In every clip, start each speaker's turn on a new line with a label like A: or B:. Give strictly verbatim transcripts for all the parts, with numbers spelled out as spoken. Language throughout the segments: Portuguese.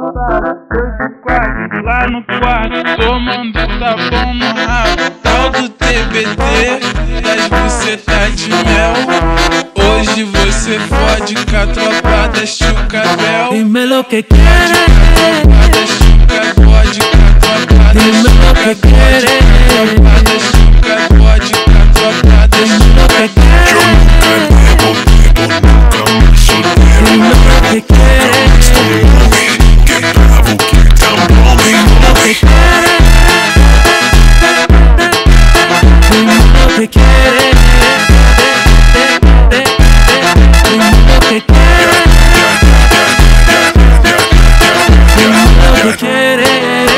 A: Lá no quarto, tomando tá bom no rabo. Tal do T B T, das bucetas de mel. Hoje você fode com a tropa da Chucabel.
B: Dime lo que quieres,
A: pode com a tropa da
B: dime lo que quieres,
A: tropa da Chuca, pode com a tropa da
B: dime lo que quieres,
C: Yo nunca bebo, bebo, nunca mais solteiro.
B: dime lo que quieres,
C: Quem bravo, quem tá bom,
B: dime lo que quieres, dime lo que quieres, dime lo que quieres, dime lo que quieres.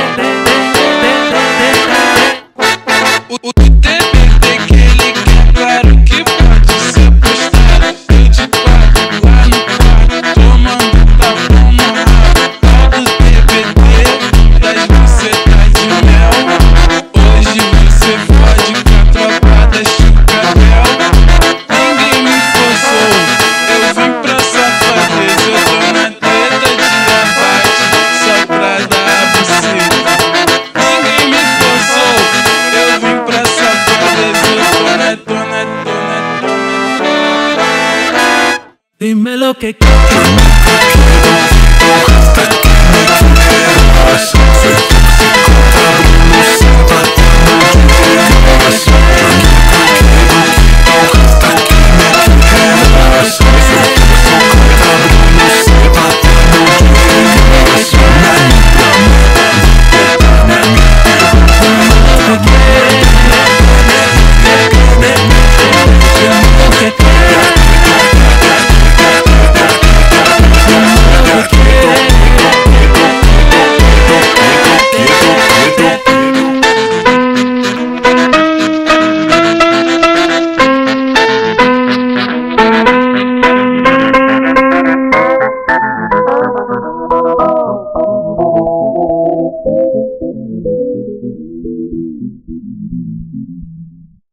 A: O T B T que ele quer, claro que pode ser postado. Eu de quatro lá no quarto, tomando tá bom no rabo. Tal do T B T, das bucetas de mel. Hoje você fode com a tropa da Chucabel. Ninguém me forçou, eu vim pra safadeza. Eu tô na treta de abate, só pra dar a buceta. Ninguém me forçou, eu vim pra safadeza. Eu tô na, tô na, tô na, tô na.
B: Dime lo que quieres.
C: Yo nunca quiero,